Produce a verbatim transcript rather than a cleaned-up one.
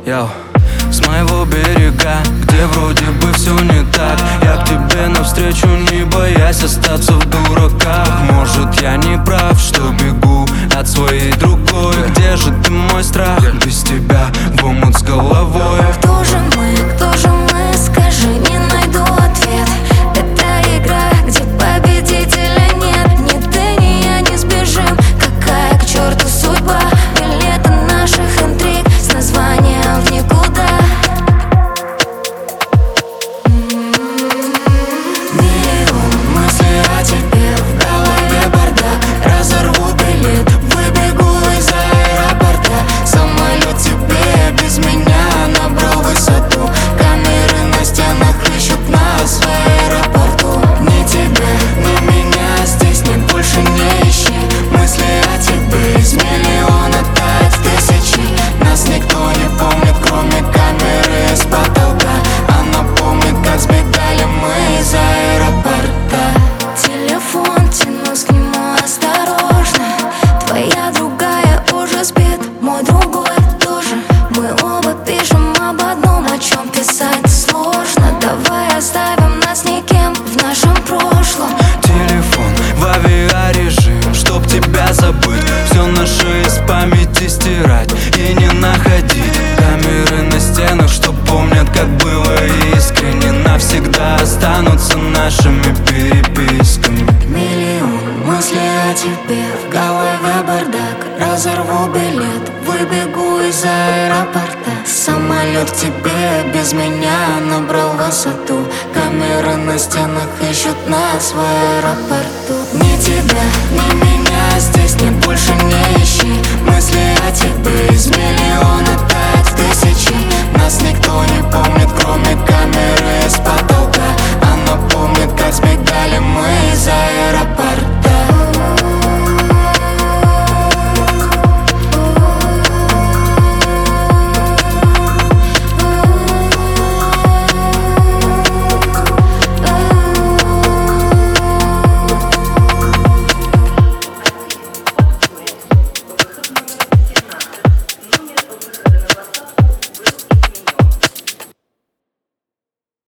Йоу. С моего берега, где вроде бы все не так, я к тебе навстречу, не боясь остаться в дураках. Может, я не прав, что бегу от своей другой. Где же ты, мой страх? Без тебя в омут с головой. Кто же мы, кто же мы, скажи, не найду ответ. Это игра, где победителя нет. Ни ты, ни я не сбежим. Какая к черту судьба? Билеты наших интриг с названием в никуда. Миллион мыслей о тебе, в голове бардак. Разорву билет, выбегу из аэропорта. Самолет тебе без меня набрал высоту. Камеры на стенах ищут нас в аэропорту. Ни тебя, ни меня здесь нет, больше не ищи. Мысли о тебе из миллиона тают в тысячи. Нас никто не помнит, кроме камеры из потолка. Она помнит, как сбегали мы из аэропорта. Телефон, тянусь к нему осторожно. Твоя другая уже спит, мой другой тоже. Мы оба пишем об одном, о чем писать сложно. Давай оставим нас никем в нашем прошлом. Телефон в авиарежим, чтоб тебя забыть. Все наше из памяти стирать и не находить. Камеры на стенах, что помнят, как было искренне. Навсегда останутся нашими переписками. Миллион мыслей о тебе, в голове бардак. Разорву билет, выбегу из аэропорта. Самолет к тебе без меня набрал высоту. Камеры на стенах ищут нас в аэропорту. Ни тебя, ни меня здесь нет, больше не ищи.